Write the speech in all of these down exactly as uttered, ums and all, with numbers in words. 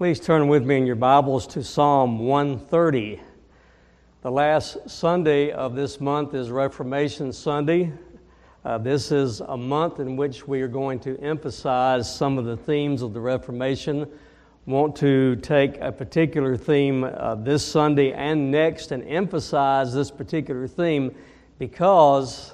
Please turn with me in your Bibles to Psalm one thirty. The last Sunday of this month is Reformation Sunday. Uh, this is a month in which we are going to emphasize some of the themes of the Reformation. Want to take a particular theme uh, this Sunday and next and emphasize this particular theme because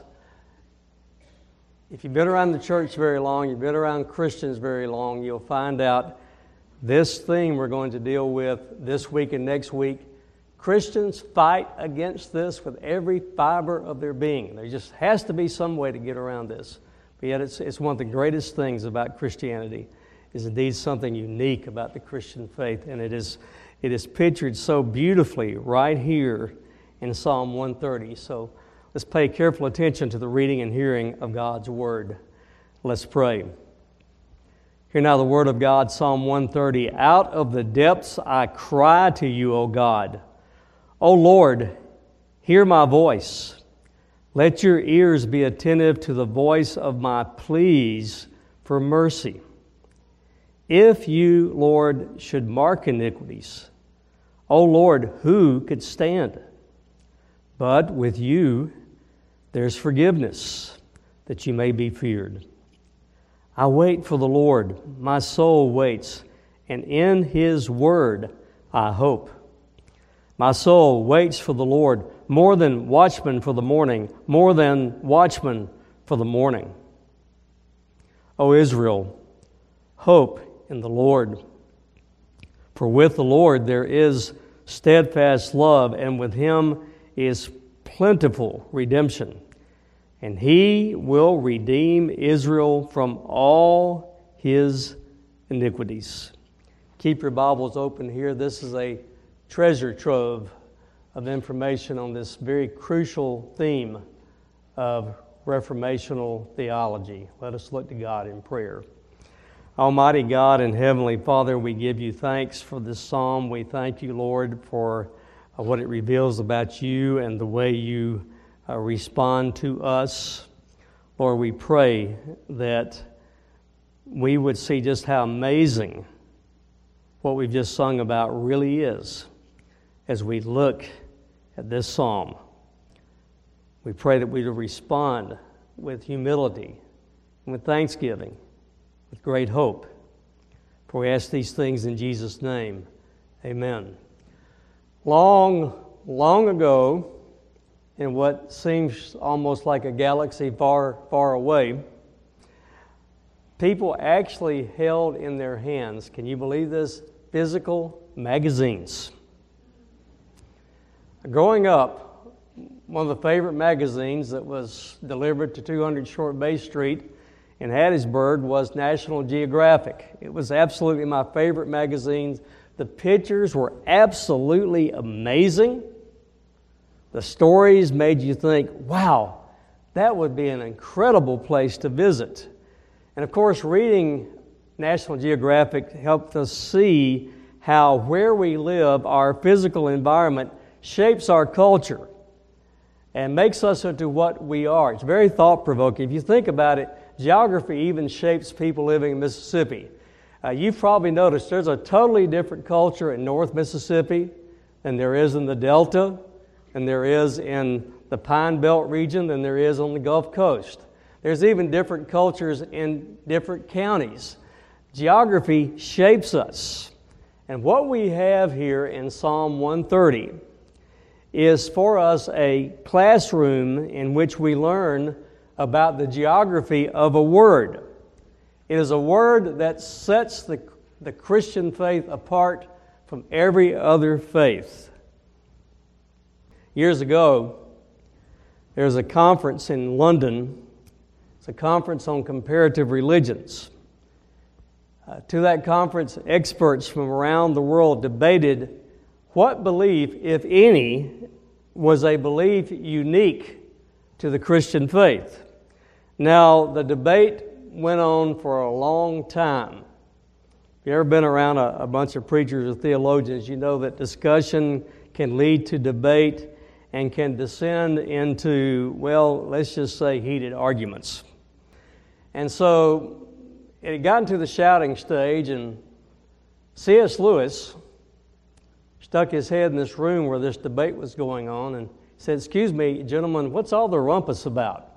if you've been around the church very long, you've been around Christians very long, you'll find out this theme we're going to deal with this week and next week. Christians fight against this with every fiber of their being. There just has to be some way to get around this. But yet it's, it's one of the greatest things about Christianity, is indeed something unique about the Christian faith. And it is, it is pictured so beautifully right here in Psalm one thirty. So let's pay careful attention to the reading and hearing of God's Word. Let's pray. Hear now the Word of God, Psalm one thirty. Out of the depths I cry to you, O God. O Lord, hear my voice. Let your ears be attentive to the voice of my pleas for mercy. If you, Lord, should mark iniquities, O Lord, who could stand? But with you there's forgiveness, that you may be feared. I wait for the Lord, my soul waits, and in His word I hope. My soul waits for the Lord, more than watchmen for the morning, more than watchmen for the morning. O Israel, hope in the Lord. For with the Lord there is steadfast love, and with Him is plentiful redemption. And He will redeem Israel from all his iniquities. Keep your Bibles open here. This is a treasure trove of information on this very crucial theme of reformational theology. Let us look to God in prayer. Almighty God and Heavenly Father, we give you thanks for this psalm. We thank you, Lord, for uh, what it reveals about you and the way you uh, respond to us. Lord, we pray that we would see just how amazing what we've just sung about really is as we look at this psalm. We pray that we will respond with humility and with thanksgiving, with great hope. For we ask these things in Jesus' name. Amen. Long, long ago, in what seems almost like a galaxy far, far away, people actually held in their hands, can you believe this, physical magazines. Growing up, one of the favorite magazines that was delivered to two hundred Short Bay Street in Hattiesburg was National Geographic. It was absolutely my favorite magazine. The pictures were absolutely amazing. The stories made you think, wow, that would be an incredible place to visit. And of course, reading National Geographic helped us see how where we live, our physical environment, shapes our culture and makes us into what we are. It's very thought-provoking. If you think about it, geography even shapes people living in Mississippi. Uh, you've probably noticed there's a totally different culture in North Mississippi than there is in the Delta, and there is in the Pine Belt region than there is on the Gulf Coast. There's even different cultures in different counties. Geography shapes us. And what we have here in Psalm one thirty is for us a classroom in which we learn about the geography of a word. It is a word that sets the, the Christian faith apart from every other faith. Years ago, there was a conference in London. It's a conference on comparative religions. Uh, to that conference, experts from around the world debated what belief, if any, was a belief unique to the Christian faith. Now, the debate went on for a long time. If you've ever been around a, a bunch of preachers or theologians, you know that discussion can lead to debate and can descend into, well, let's just say heated arguments. And so it had gotten to the shouting stage, and C S Lewis stuck his head in this room where this debate was going on and said, "Excuse me, gentlemen, what's all the rumpus about?"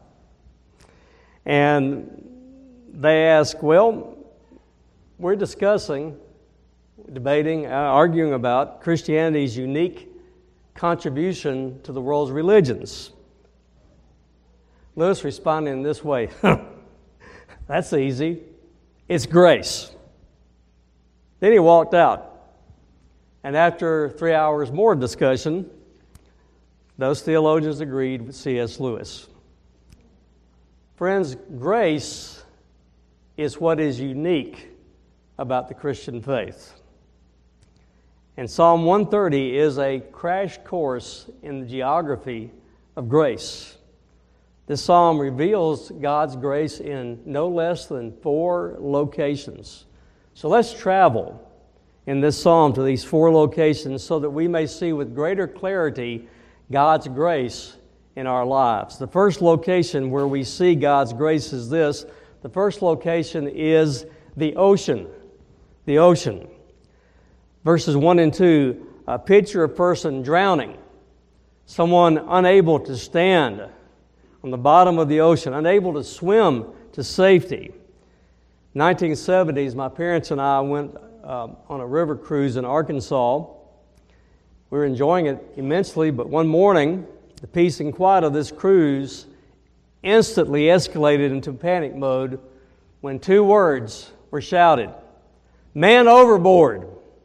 And they asked, "Well, we're discussing, debating, uh, arguing about Christianity's unique contribution to the world's religions." Lewis responded in this way, "That's easy. It's grace." Then he walked out. And after three hours more of discussion, those theologians agreed with C S Lewis. Friends, grace is what is unique about the Christian faith. And Psalm one thirty is a crash course in the geography of grace. This psalm reveals God's grace in no less than four locations. So let's travel in this psalm to these four locations so that we may see with greater clarity God's grace in our lives. The first location where we see God's grace is this. The first location is the ocean. The ocean. Verses one and two, uh, picture a person drowning, someone unable to stand on the bottom of the ocean, unable to swim to safety. nineteen seventies, my parents and I went uh, on a river cruise in Arkansas. We were enjoying it immensely, but one morning, the peace and quiet of this cruise instantly escalated into panic mode when two words were shouted: "Man overboard!"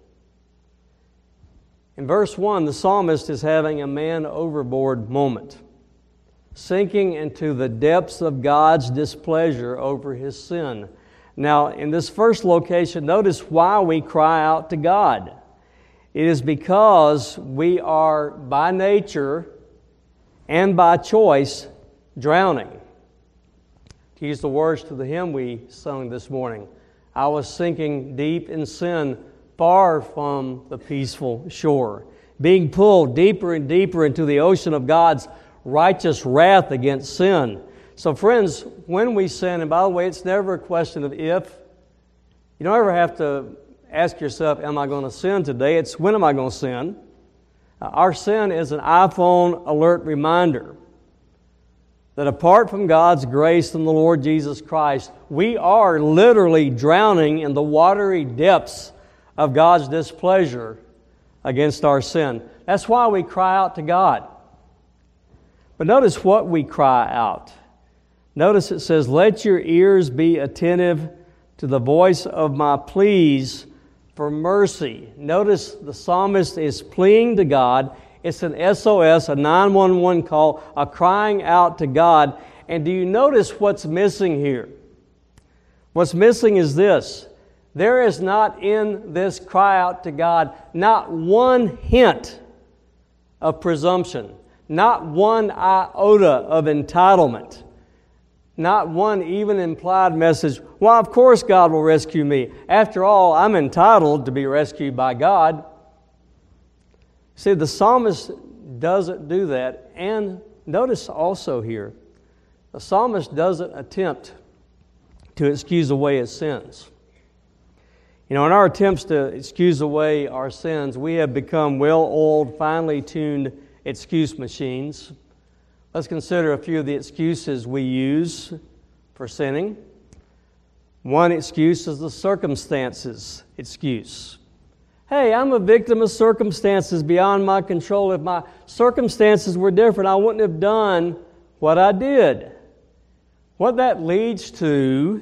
In verse one, the psalmist is having a man overboard moment, sinking into the depths of God's displeasure over his sin. Now, in this first location, notice why we cry out to God. It is because we are by nature and by choice drowning. To use the words to the hymn we sung this morning, I was sinking deep in sin, far from the peaceful shore, being pulled deeper and deeper into the ocean of God's righteous wrath against sin. So friends, when we sin, and by the way, it's never a question of if. You don't ever have to ask yourself, am I going to sin today? It's when am I going to sin? Uh, our sin is an iPhone alert reminder that apart from God's grace and the Lord Jesus Christ, we are literally drowning in the watery depths of God's displeasure against our sin. That's why we cry out to God. But notice what we cry out. Notice it says, "Let your ears be attentive to the voice of my pleas for mercy." Notice the psalmist is pleading to God. It's an S O S, a nine one one call, a crying out to God. And do you notice what's missing here? What's missing is this. There is not in this cry out to God not one hint of presumption, not one iota of entitlement, not one even implied message, well, of course God will rescue me. After all, I'm entitled to be rescued by God. See, the psalmist doesn't do that. And notice also here, the psalmist doesn't attempt to excuse away his sins. You know, in our attempts to excuse away our sins, we have become well-oiled, finely tuned excuse machines. Let's consider a few of the excuses we use for sinning. One excuse is the circumstances excuse. Hey, I'm a victim of circumstances beyond my control. If my circumstances were different, I wouldn't have done what I did. What that leads to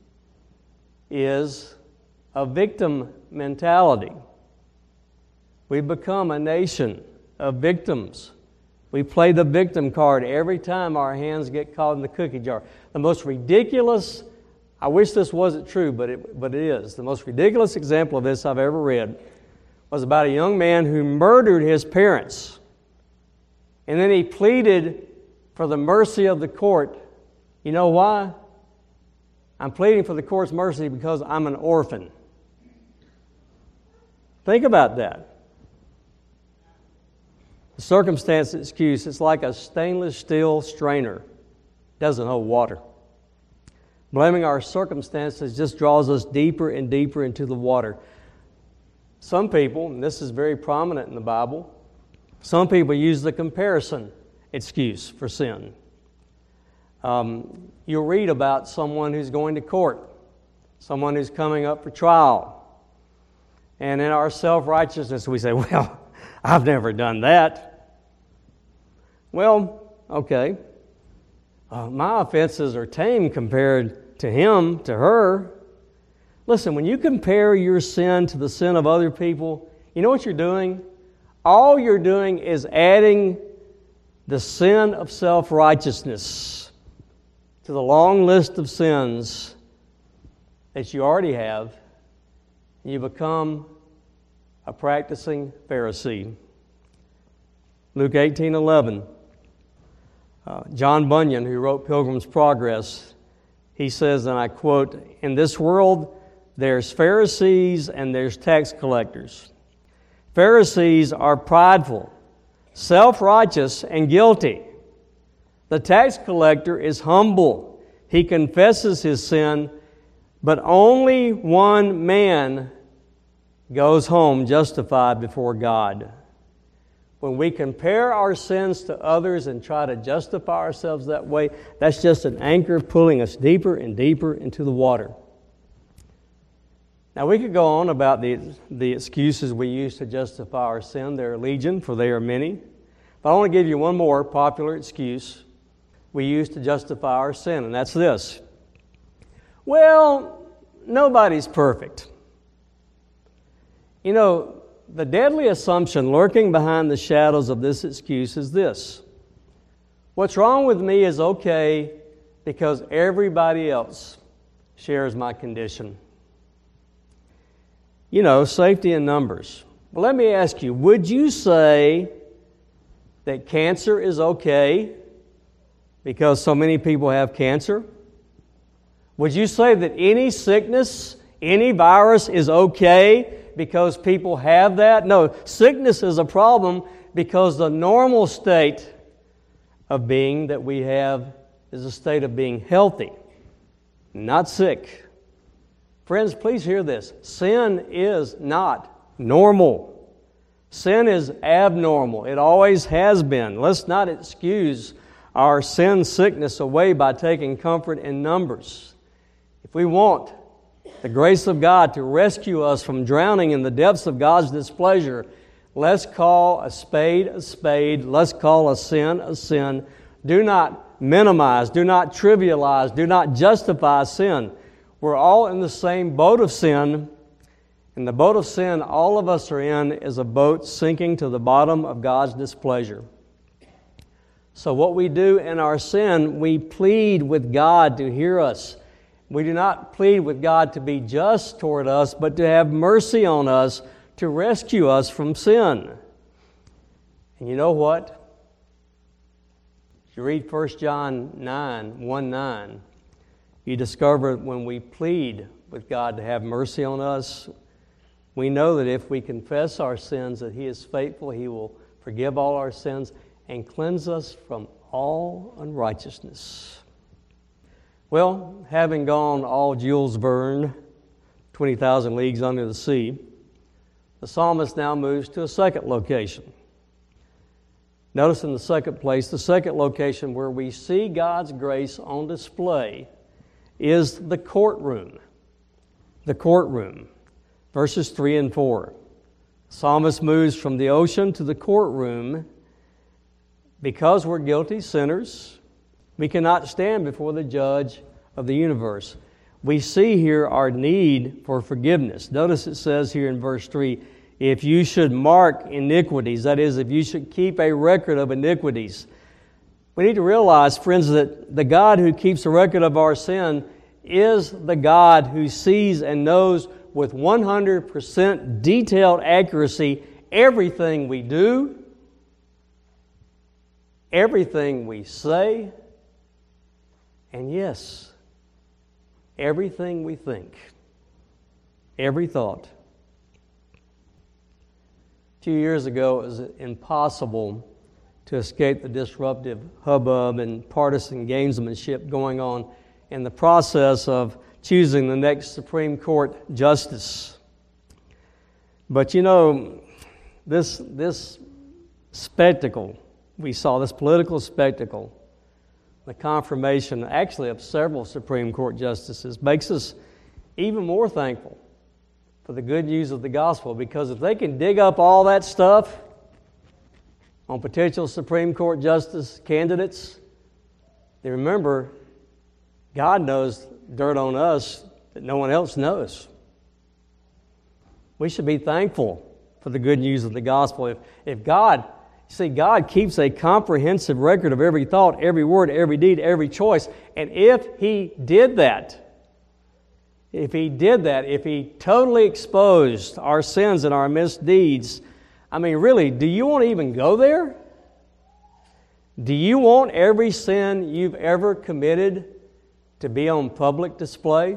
is a victim mentality. We become a nation of victims. We play the victim card every time our hands get caught in the cookie jar. The most ridiculous, I wish this wasn't true, but it, but it is. The most ridiculous example of this I've ever read was about a young man who murdered his parents. And then he pleaded for the mercy of the court. You know why? I'm pleading for the court's mercy because I'm an orphan. Think about that. The circumstance excuse, it's like a stainless steel strainer. Doesn't hold water. Blaming our circumstances just draws us deeper and deeper into the water. Some people, and this is very prominent in the Bible, some people use the comparison excuse for sin. Um, you'll read about someone who's going to court, someone who's coming up for trial. And in our self-righteousness, we say, well, I've never done that. Well, okay. Uh, my offenses are tame compared to him, to her. Listen, when you compare your sin to the sin of other people, you know what you're doing? All you're doing is adding the sin of self-righteousness to the long list of sins that you already have. You become a practicing Pharisee. Luke eighteen eleven. Uh, John Bunyan, who wrote Pilgrim's Progress, he says, and I quote, "In this world there's Pharisees and there's tax collectors. Pharisees are prideful, self-righteous, and guilty. The tax collector is humble. He confesses his sin, but only one man goes home justified before God." When we compare our sins to others and try to justify ourselves that way, that's just an anchor pulling us deeper and deeper into the water. Now, we could go on about the, the excuses we use to justify our sin. There are legion, for they are many. But I want to give you one more popular excuse we use to justify our sin, and that's this. Well, nobody's perfect. You know, the deadly assumption lurking behind the shadows of this excuse is this. What's wrong with me is okay because everybody else shares my condition. You know, safety in numbers. Well, let me ask you, would you say that cancer is okay because so many people have cancer? Would you say that any sickness, any virus is okay because people have that? No, sickness is a problem because the normal state of being that we have is a state of being healthy, not sick. Friends, please hear this. Sin is not normal. Sin is abnormal. It always has been. Let's not excuse our sin sickness away by taking comfort in numbers. If we want the grace of God to rescue us from drowning in the depths of God's displeasure, let's call a spade a spade. Let's call a sin a sin. Do not minimize, do not trivialize, do not justify sin. We're all in the same boat of sin, and the boat of sin all of us are in is a boat sinking to the bottom of God's displeasure. So what we do in our sin, we plead with God to hear us. We do not plead with God to be just toward us, but to have mercy on us, to rescue us from sin. And you know what? If you read First John nine, one nine, you discover when we plead with God to have mercy on us, we know that if we confess our sins, that He is faithful, He will forgive all our sins and cleanse us from all unrighteousness. Well, having gone all Jules Verne, twenty thousand leagues under the sea, the psalmist now moves to a second location. Notice in the second place, the second location where we see God's grace on display is the courtroom. The courtroom. Verses three and four. The psalmist moves from the ocean to the courtroom. Because we're guilty sinners, we cannot stand before the judge of the universe. We see here our need for forgiveness. Notice it says here in verse three, if you should mark iniquities, that is, if you should keep a record of iniquities. We need to realize, friends, that the God who keeps a record of our sin is the God who sees and knows with one hundred percent detailed accuracy everything we do, everything we say, and yes, everything we think, every thought. A few years ago, it was impossible to escape the disruptive hubbub and partisan gamesmanship going on in the process of choosing the next Supreme Court justice. But you know, this, this spectacle we saw, this political spectacle, the confirmation actually of several Supreme Court justices, makes us even more thankful for the good news of the gospel, because if they can dig up all that stuff on potential Supreme Court justice candidates, then remember, God knows dirt on us that no one else knows. We should be thankful for the good news of the gospel. If, if God, see, God keeps a comprehensive record of every thought, every word, every deed, every choice. And if He did that, if He did that, if He totally exposed our sins and our misdeeds, I mean, really, do you want to even go there? Do you want every sin you've ever committed to be on public display?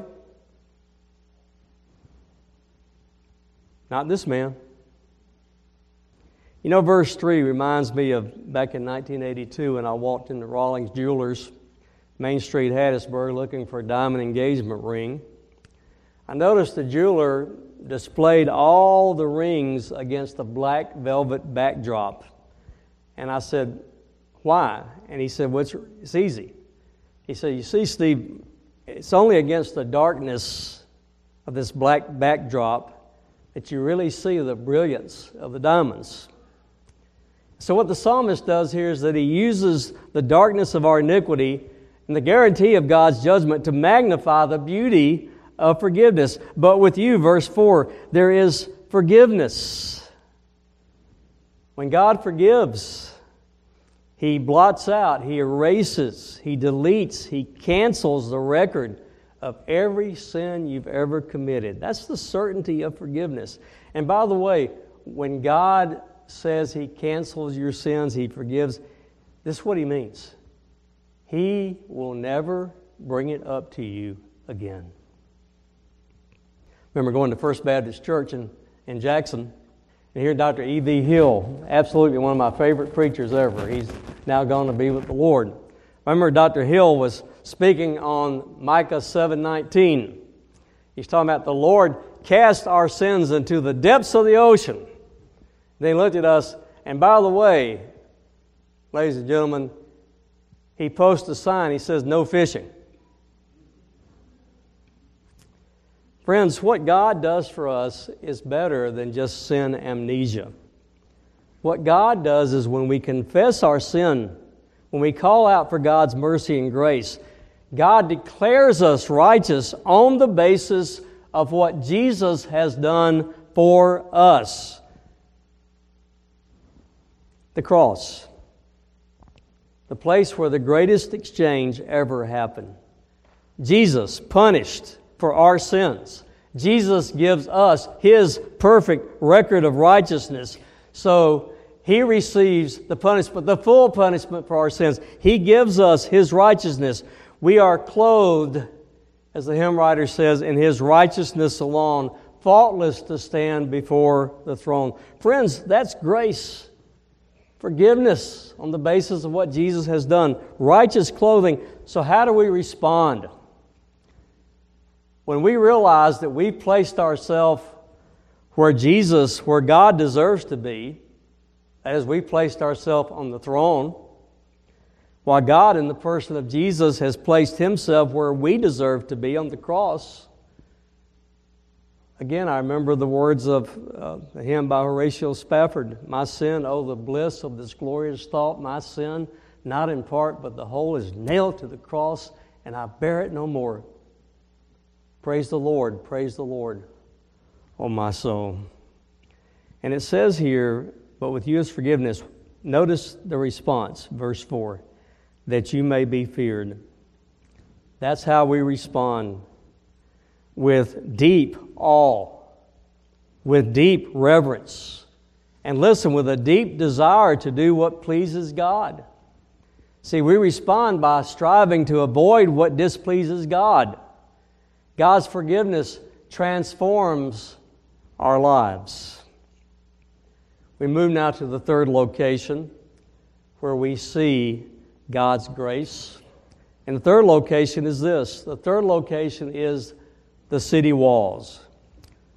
Not this man. You know, verse three reminds me of back in nineteen eighty-two when I walked into Rawlings Jewelers, Main Street, Hattiesburg, looking for a diamond engagement ring. I noticed the jeweler displayed all the rings against a black velvet backdrop. And I said, why? And he said, well, it's, it's easy. He said, you see, Steve, it's only against the darkness of this black backdrop that you really see the brilliance of the diamonds. So what the psalmist does here is that he uses the darkness of our iniquity and the guarantee of God's judgment to magnify the beauty of forgiveness. But with you, verse four, there is forgiveness. When God forgives, He blots out, He erases, He deletes, He cancels the record of every sin you've ever committed. That's the certainty of forgiveness. And by the way, when God says He cancels your sins, He forgives, this is what He means. He will never bring it up to you again. I remember going to First Baptist Church in, in Jackson and hearing Doctor E V Hill, absolutely one of my favorite preachers ever. He's now gone to be with the Lord. I remember Doctor Hill was speaking on Micah seven nineteen. He's talking about the Lord cast our sins into the depths of the ocean. Then he looked at us, and by the way, ladies and gentlemen, he posts a sign, he says, no fishing. Friends, what God does for us is better than just sin amnesia. What God does is when we confess our sin, when we call out for God's mercy and grace, God declares us righteous on the basis of what Jesus has done for us. The cross, the place where the greatest exchange ever happened. Jesus punished for our sins. Jesus gives us His perfect record of righteousness. So He receives the punishment, the full punishment for our sins. He gives us His righteousness. We are clothed, as the hymn writer says, in His righteousness alone, faultless to stand before the throne. Friends, that's grace. Forgiveness on the basis of what Jesus has done. Righteous clothing. So how do we respond? When we realize that we placed ourselves where Jesus, where God deserves to be, as we placed ourselves on the throne, while God in the person of Jesus has placed Himself where we deserve to be on the cross. Again, I remember the words of uh, a hymn by Horatio Spafford. My sin, oh, the bliss of this glorious thought. My sin, not in part, but the whole, is nailed to the cross, and I bear it no more. Praise the Lord, praise the Lord, oh my soul. And it says here, but with you is forgiveness. Notice the response, verse four, that you may be feared. That's how we respond. With deep awe, with deep reverence, and listen, with a deep desire to do what pleases God. See, we respond by striving to avoid what displeases God. God's forgiveness transforms our lives. We move now to the third location where we see God's grace. And the third location is this. The third location is the city walls.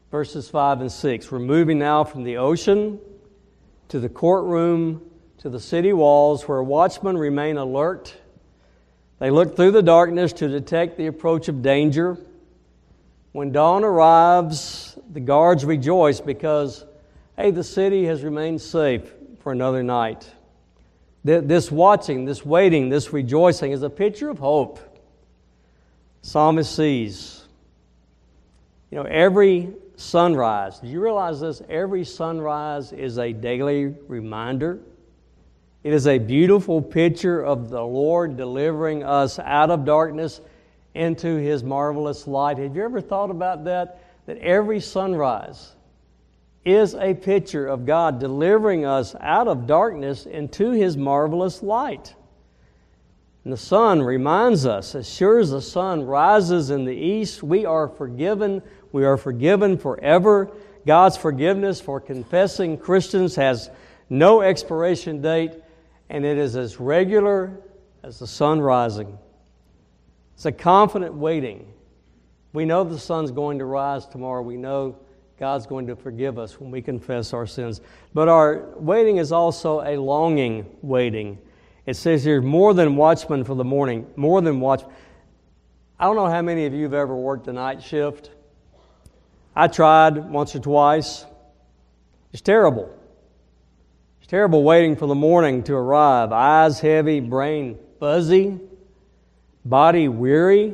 verses five and six. We're moving now from the ocean to the courtroom to the city walls where watchmen remain alert. They look through the darkness to detect the approach of danger. When dawn arrives, the guards rejoice because, hey, the city has remained safe for another night. This watching, this waiting, this rejoicing is a picture of hope. Psalmist sees, you know, every sunrise. Do you realize this? Every sunrise is a daily reminder. It is a beautiful picture of the Lord delivering us out of darkness into His marvelous light. Have you ever thought about that? That every sunrise is a picture of God delivering us out of darkness into His marvelous light. And the sun reminds us, as sure as the sun rises in the east, we are forgiven. We are forgiven forever. God's forgiveness for confessing Christians has no expiration date, and it is as regular as the sun rising. It's a confident waiting. We know the sun's going to rise tomorrow. We know God's going to forgive us when we confess our sins. But our waiting is also a longing waiting. It says here, more than watchmen for the morning, more than watchmen. I don't know how many of you have ever worked a night shift. I tried once or twice. It's terrible. It's terrible waiting for the morning to arrive. Eyes heavy, brain fuzzy, body weary.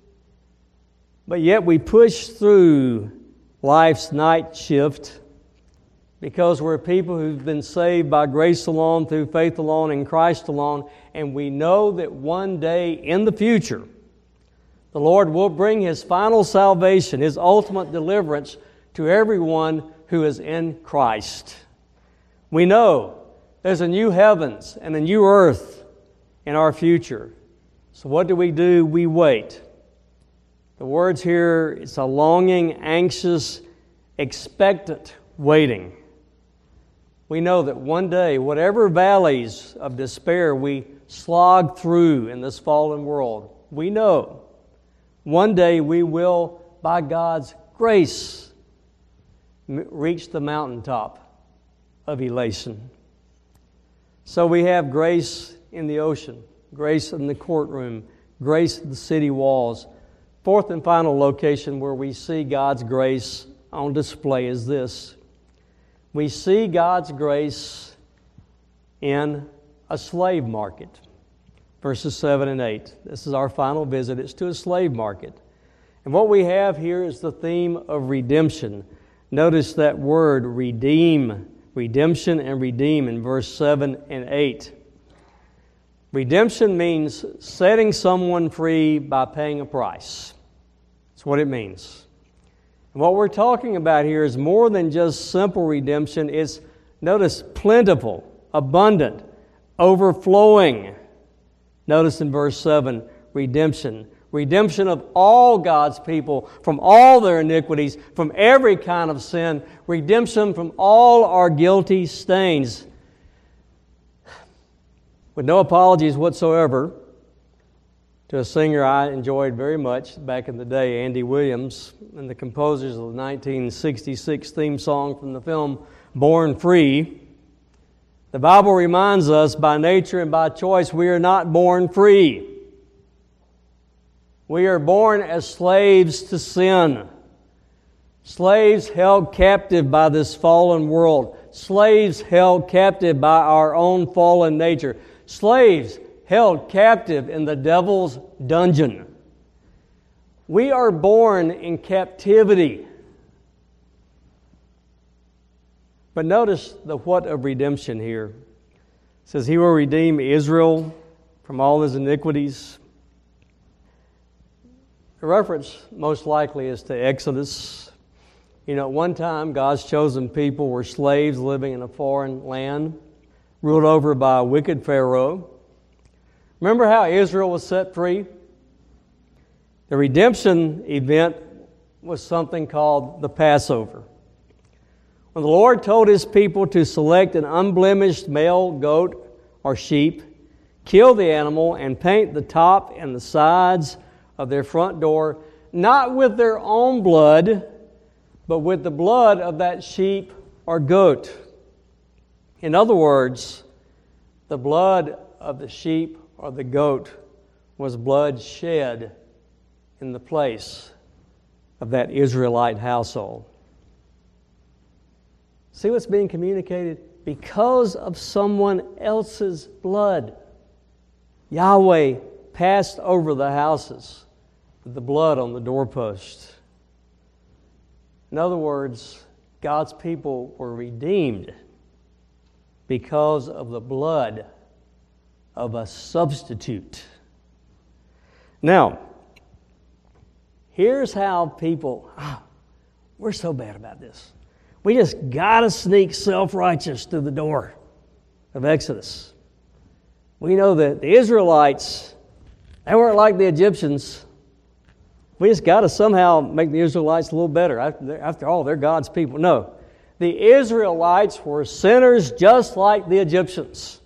But yet we push through life's night shift because we're people who've been saved by grace alone, through faith alone, in Christ alone, and we know that one day in the future, the Lord will bring His final salvation, His ultimate deliverance to everyone who is in Christ. We know there's a new heavens and a new earth in our future. So what do we do? We wait. The words here, it's a longing, anxious, expectant waiting. We know that one day, whatever valleys of despair we slog through in this fallen world, we know one day we will, by God's grace, reach the mountaintop of elation. So we have grace in the ocean, grace in the courtroom, grace in the city walls. Fourth and final location where we see God's grace on display is this. We see God's grace in a slave market. Verses seven and eight. This is our final visit. It's to a slave market. And what we have here is the theme of redemption. Notice that word, redeem, redemption and redeem in verse seven and eight. Redemption means setting someone free by paying a price. That's what it means. And what we're talking about here is more than just simple redemption. It's, notice, plentiful, abundant, overflowing. Notice in verse seven, redemption. Redemption of all God's people from all their iniquities, from every kind of sin. Redemption from all our guilty stains. With no apologies whatsoever to a singer I enjoyed very much back in the day, Andy Williams, and the composers of the nineteen sixty-six theme song from the film Born Free. The Bible reminds us by nature and by choice we are not born free. We are born as slaves to sin. Slaves held captive by this fallen world. Slaves held captive by our own fallen nature. Slaves held captive in the devil's dungeon. We are born in captivity. But notice the what of redemption here. It says He will redeem Israel from all his iniquities. The reference most likely is to Exodus. You know, at one time God's chosen people were slaves living in a foreign land, ruled over by a wicked Pharaoh. Remember how Israel was set free? The redemption event was something called the Passover. When the Lord told His people to select an unblemished male goat or sheep, kill the animal, and paint the top and the sides of their front door, not with their own blood, but with the blood of that sheep or goat. In other words, the blood of the sheep or the goat was blood shed in the place of that Israelite household. See what's being communicated? Because of someone else's blood, Yahweh passed over the houses with the blood on the doorpost. In other words, God's people were redeemed because of the blood of a substitute. Now, here's how people, oh, we're so bad about this. We just got to sneak self-righteous through the door of Exodus. We know that the Israelites, they weren't like the Egyptians. We just got to somehow make the Israelites a little better. After all, they're God's people. No, the Israelites were sinners just like the Egyptians.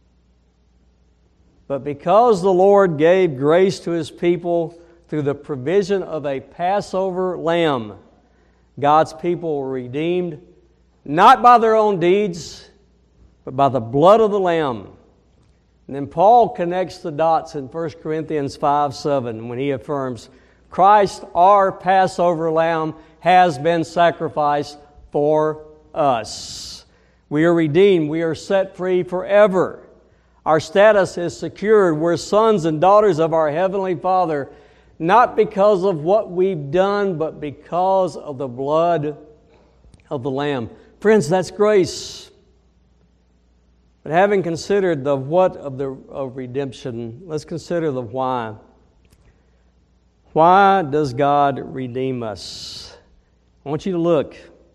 But because the Lord gave grace to His people through the provision of a Passover lamb, God's people were redeemed not by their own deeds, but by the blood of the Lamb. And then Paul connects the dots in First Corinthians five seven when he affirms, Christ, our Passover lamb, has been sacrificed for us. We are redeemed. We are set free forever. Our status is secured. We're sons and daughters of our Heavenly Father, not because of what we've done, but because of the blood of the Lamb. Friends, that's grace. But having considered the what of the of redemption, let's consider the why. Why does God redeem us? I want you to look.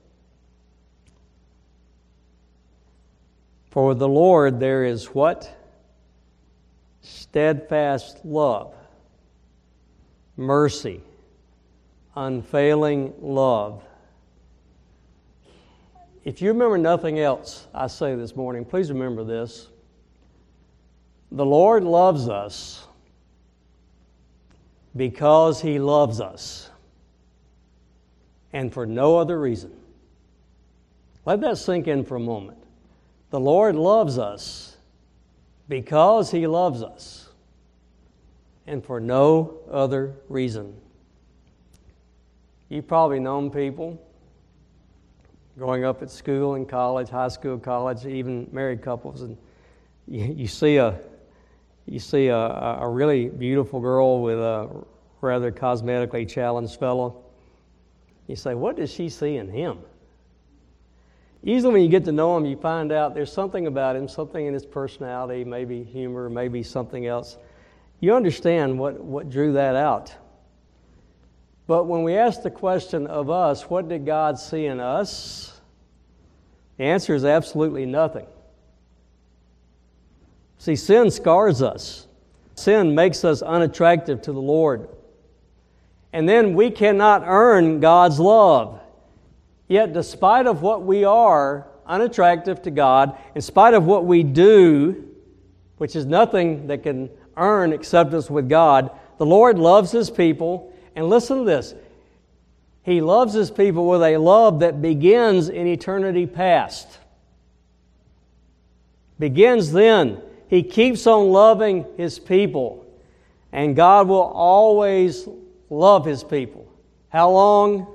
For the Lord there is what? Steadfast love, mercy, unfailing love. If you remember nothing else I say this morning, please remember this. The Lord loves us because He loves us, and for no other reason. Let that sink in for a moment. The Lord loves us because He loves us, and for no other reason. You've probably known people growing up at school and college, high school, college, even married couples, and you, you see a you see a, a really beautiful girl with a rather cosmetically challenged fellow. You say, what does she see in him? Usually when you get to know him, you find out there's something about him, something in his personality, maybe humor, maybe something else. You understand what, what drew that out. But when we ask the question of us, what did God see in us? The answer is absolutely nothing. See, sin scars us. Sin makes us unattractive to the Lord. And then we cannot earn God's love. Yet despite of what we are unattractive to God, in spite of what we do, which is nothing that can earn acceptance with God, the Lord loves His people. And listen to this. He loves His people with a love that begins in eternity past. Begins then. He keeps on loving His people. And God will always love His people. How long?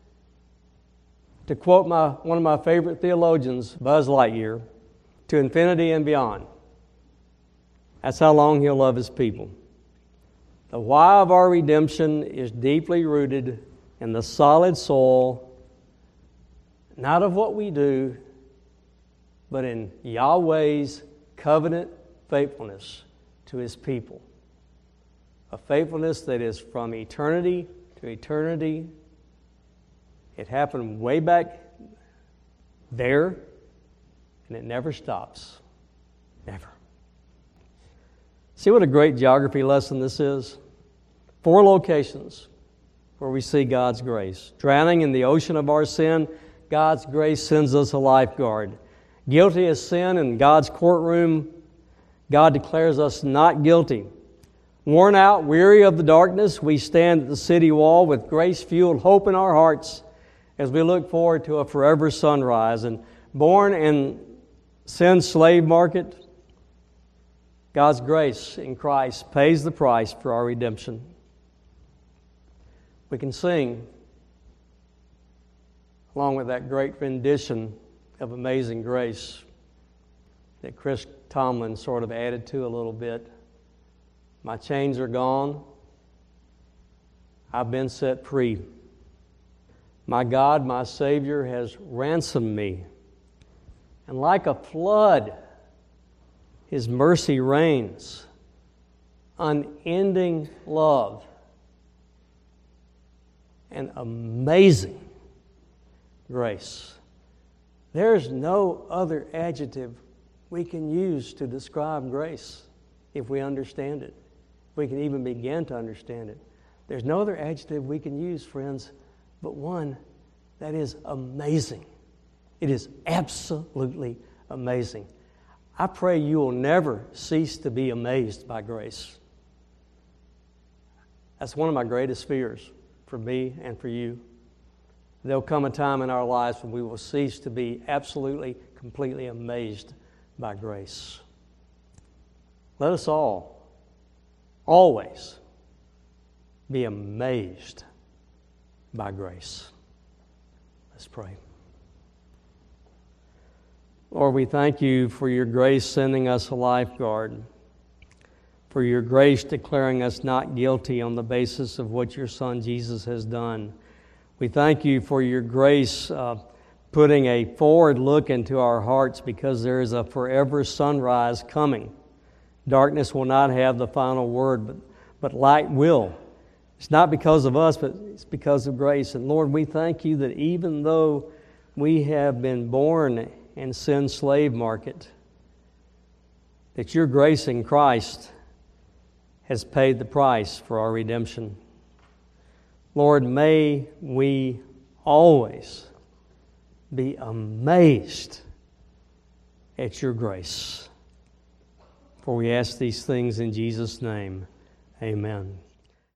To quote my one of my favorite theologians, Buzz Lightyear, to infinity and beyond. That's how long He'll love His people. The why of our redemption is deeply rooted in the solid soil, not of what we do, but in Yahweh's covenant faithfulness to His people. A faithfulness that is from eternity to eternity. It happened way back there, and it never stops. Never. See what a great geography lesson this is? Four locations where we see God's grace. Drowning in the ocean of our sin, God's grace sends us a lifeguard. Guilty as sin in God's courtroom, God declares us not guilty. Worn out, weary of the darkness, we stand at the city wall with grace-fueled hope in our hearts, as we look forward to a forever sunrise. And born in sin's slave market, God's grace in Christ pays the price for our redemption. We can sing along with that great rendition of Amazing Grace that Chris Tomlin sort of added to a little bit. My chains are gone. I've been set free. My God, my Savior, has ransomed me. And like a flood, His mercy reigns. Unending love and amazing grace. There's no other adjective we can use to describe grace if we understand it. We can even begin to understand it. There's no other adjective we can use, friends, but one that is amazing. It is absolutely amazing. I pray you will never cease to be amazed by grace. That's one of my greatest fears for me and for you. There'll come a time in our lives when we will cease to be absolutely, completely amazed by grace. Let us all, always, be amazed by grace. Let's pray. Lord, we thank you for your grace sending us a lifeguard, for your grace declaring us not guilty on the basis of what your Son Jesus has done. We thank you for your grace uh, putting a forward look into our hearts because there is a forever sunrise coming. Darkness will not have the final word, but, but light will. It's not because of us, but it's because of grace. And Lord, we thank you that even though we have been born in sin's slave market, that your grace in Christ has paid the price for our redemption. Lord, may we always be amazed at your grace. For we ask these things in Jesus' name. Amen.